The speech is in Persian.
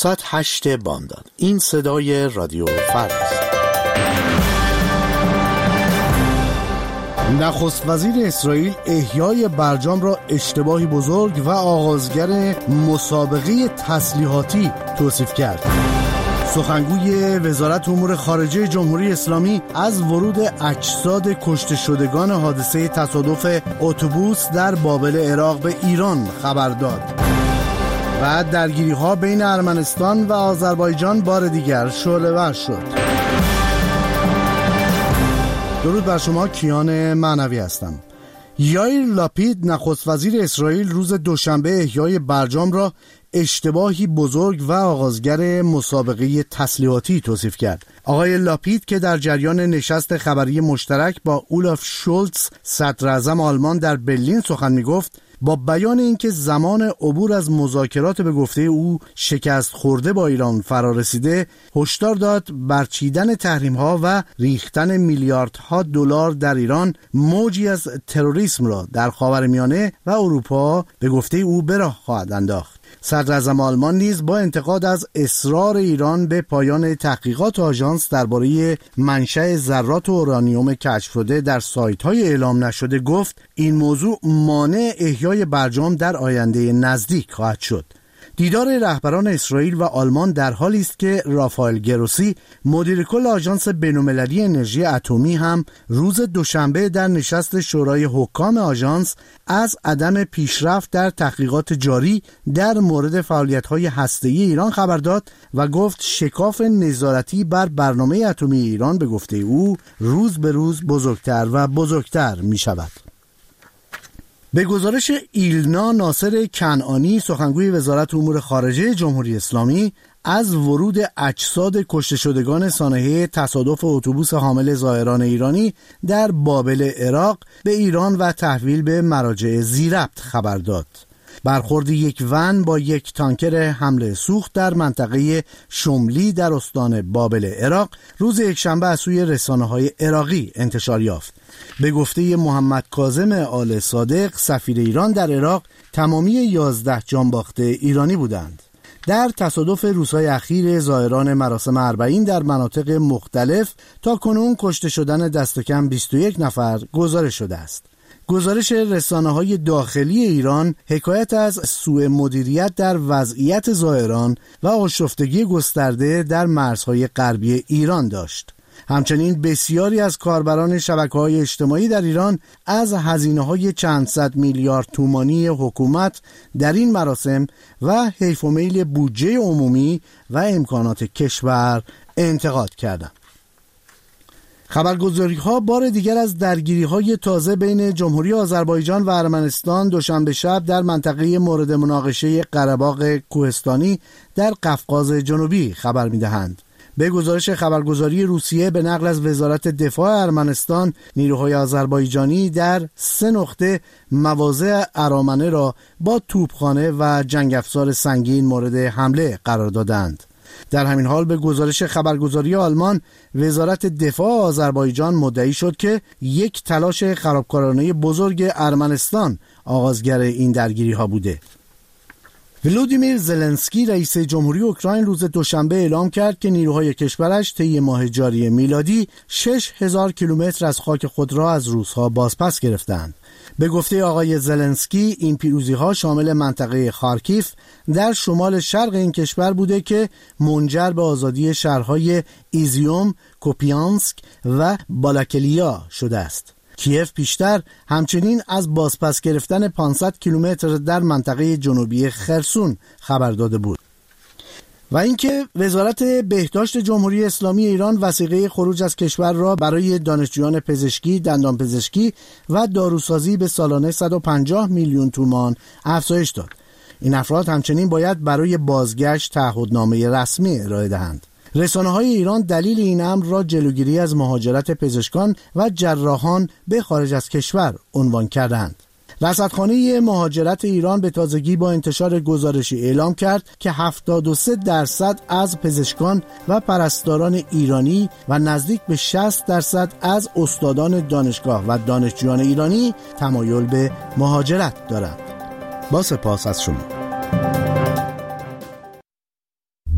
ساعت 8 بامداد. این صدای رادیو فردا است. نخست وزیر اسرائیل احیای برجام را اشتباهی بزرگ و آغازگر مسابقه تسلیحاتی توصیف کرد. سخنگوی وزارت امور خارجه جمهوری اسلامی از ورود اجساد کشته شدگان حادثه تصادف اتوبوس در بابل عراق به ایران خبر داد. و درگیری‌ها بین ارمنستان و آذربایجان بار دیگر شعله‌ور شد. درود بر شما، کیان معنوی هستم. یائیر لاپید نخست وزیر اسرائیل روز دوشنبه احیای برجام را اشتباهی بزرگ و آغازگر مسابقه تسلیحاتی توصیف کرد. آقای لاپید که در جریان نشست خبری مشترک با اولاف شولتز صدر اعظم آلمان در برلین سخن می‌گفت، با بیان اینکه زمان عبور از مذاکرات به گفته او شکست خورده با ایران فرا رسیده، هشدار داد برچیدن تحریم‌ها و ریختن میلیاردها دلار در ایران موجی از تروریسم را در خاورمیانه و اروپا به گفته او به راه خواهد انداخت. صدر اعظم آلمان نیز با انتقاد از اصرار ایران به پایان تحقیقات آژانس درباره منشأ ذرات اورانیوم کشف شده در سایت‌های اعلام نشده گفت این موضوع مانع احیای برجام در آینده نزدیک خواهد شد. دیدار رهبران اسرائیل و آلمان در حالی است که رافائل گروسی مدیر کل آژانس بین‌المللی انرژی اتمی هم روز دوشنبه در نشست شورای حکام آژانس از عدم پیشرفت در تحقیقات جاری در مورد فعالیت‌های هسته‌ای ایران خبر داد و گفت شکاف نظارتی بر برنامه اتمی ایران به گفته او روز به روز بزرگتر و بزرگتر می‌شود. به گزارش ایلنا ناصر کنعانی سخنگوی وزارت امور خارجه جمهوری اسلامی از ورود اجساد کشته شدگان سانحه تصادف اتوبوس حامل زائران ایرانی در بابل عراق به ایران و تحویل به مراجع ذی‌ربط خبر داد. برخورد یک ون با یک تانکر حمله سوخت در منطقه شملی در استان بابل عراق روز یکشنبه از سوی رسانه‌های عراقی انتشار یافت. به گفته محمد کاظم آل صادق سفیر ایران در عراق تمامی 11 جانباخته ایرانی بودند. در تصادف روزهای اخیر زائران مراسم اربعین در مناطق مختلف تا کنون کشته شدن دست کم 21 نفر گزارش شده است. گزارش رسانه‌های داخلی ایران حکایت از سوء مدیریت در وضعیت زائران و آشفتگی گسترده در مرزهای غربی ایران داشت. همچنین بسیاری از کاربران شبکه‌های اجتماعی در ایران از هزینه‌های چند صد میلیارد تومانی حکومت در این مراسم و حیف و میل بودجه عمومی و امکانات کشور انتقاد کردند. خبرگزاری‌ها بار دیگر از درگیری‌های تازه بین جمهوری آذربایجان و ارمنستان دوشنبه شب در منطقه مورد مناقشه قره‌باغ کوهستانی در قفقاز جنوبی خبر می‌دهند. به گزارش خبرگزاری روسیه به نقل از وزارت دفاع ارمنستان، نیروهای آذربایجانی در 3 نقطه مواضع ارامنه را با توپخانه و جنگ افزار سنگین مورد حمله قرار دادند. در همین حال به گزارش خبرگزاری آلمان، وزارت دفاع آذربایجان مدعی شد که یک تلاش خرابکارانه بزرگ ارمنستان آغازگر این درگیری‌ها بوده. ولودیمیر زلنسکی رئیس جمهوری اوکراین روز دوشنبه اعلام کرد که نیروهای کشورش طی ماه جاری میلادی 6000 کیلومتر از خاک خود را از روس‌ها بازپس گرفتند. به گفته آقای زلنسکی این پیروزی‌ها شامل منطقه خارکیف در شمال شرق این کشور بوده که منجر به آزادی شهرهای ایزیوم، کوپیانسک و بالاکلیا شده است. کیف پیشتر همچنین از بازپس گرفتن 500 کیلومتر در منطقه جنوبی خرسون خبر داده بود. و اینکه وزارت بهداشت جمهوری اسلامی ایران وثیقه خروج از کشور را برای دانشجویان پزشکی، دندانپزشکی و داروسازی به سالانه 150 میلیون تومان افزایش داد. این افراد همچنین باید برای بازگشت تعهدنامه رسمی ارائه دهند. رسانه‌های ایران دلیل این امر را جلوگیری از مهاجرت پزشکان و جراحان به خارج از کشور عنوان کردند. رصدخانه مهاجرت ایران به تازگی با انتشار گزارشی اعلام کرد که 73% از پزشکان و پرستاران ایرانی و نزدیک به 60% از استادان دانشگاه و دانشجویان ایرانی تمایل به مهاجرت دارند. با سپاس از شما.